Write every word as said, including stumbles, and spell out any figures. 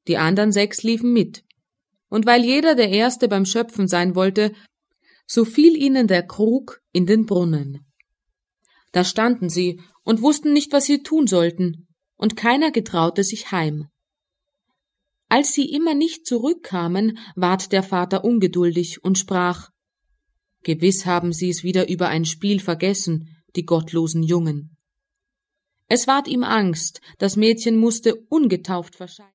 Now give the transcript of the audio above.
Die andern sechs liefen mit. Und weil jeder der Erste beim Schöpfen sein wollte, so fiel ihnen der Krug in den Brunnen. Da standen sie und wussten nicht, was sie tun sollten, und keiner getraute sich heim. Als sie immer nicht zurückkamen, ward der Vater ungeduldig und sprach: »Gewiss haben sie es wieder über ein Spiel vergessen, die gottlosen Jungen.« Es ward ihm Angst, das Mädchen mußte ungetauft verschwinden.